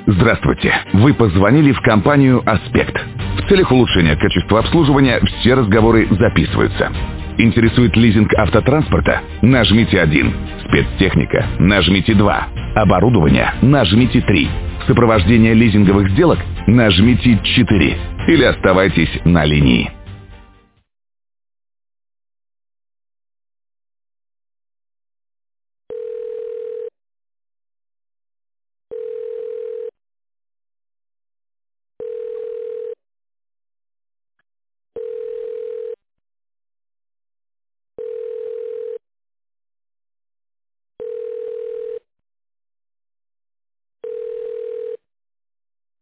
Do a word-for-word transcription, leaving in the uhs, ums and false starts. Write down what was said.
Здравствуйте. Вы позвонили в компанию «Аспект». В целях улучшения качества обслуживания все разговоры записываются. Интересует лизинг автотранспорта? Нажмите один. Спецтехника? Нажмите два. Оборудование? Нажмите три. Сопровождение лизинговых сделок? Нажмите четыре. Или оставайтесь на линии.